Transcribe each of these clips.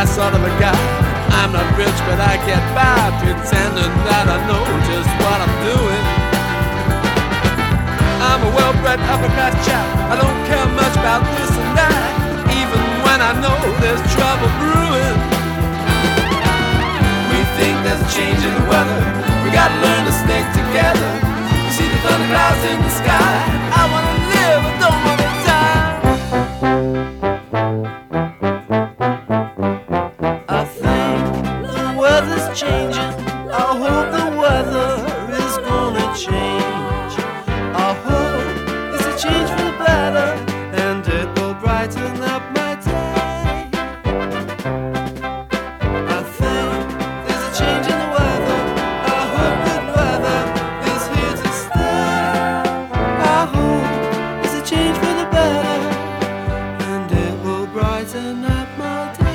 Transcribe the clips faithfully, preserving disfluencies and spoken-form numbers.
that sort of a guy. I'm not rich, but I get by, pretending that I know just what I'm doing. I'm a well-bred upper-class chap. I don't care much about this and that, even when I know there's trouble brewing. We think there's a change in the weather. We gotta learn to stick together. You see the thunder clouds in the sky. I wanna live, I don't wanna die. I think the weather's changing. I hope the weather is gonna change. I hope it's a change for the better, and it will brighten up my day. I think there's a change in the weather. I hope good weather is here to stay. I hope it's a change for the better, and it will brighten up my day.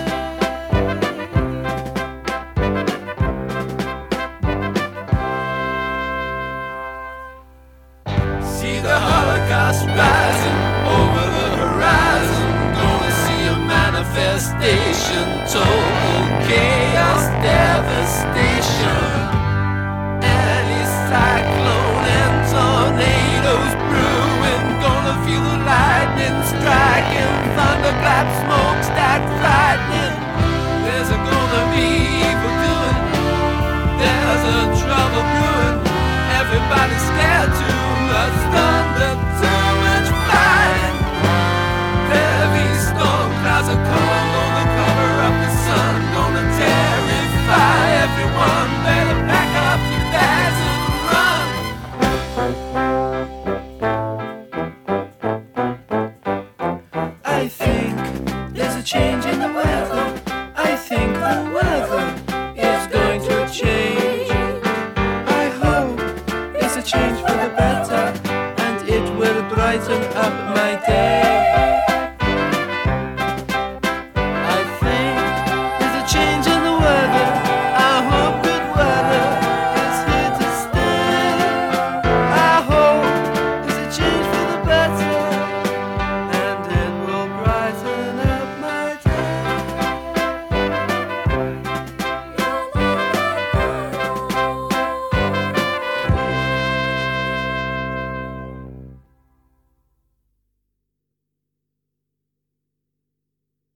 See the Holocaust rising over the horizon. Gonna see a manifestation, total chaos, devastation. Any cyclone and tornadoes brewing. Gonna feel the lightning striking, thunderclap, smokestack frightening. There's a gonna be evil doing. There's a trouble brewing. Everybody's scared too much thunder, too much fighting. Heavy storm clouds are coming, gonna cover up the sun, gonna terrify everyone. Better pack up your bags and run. I think there's a change in the weather.